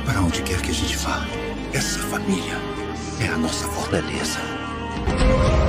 Para onde quer que a gente vá, essa família é a nossa fortaleza.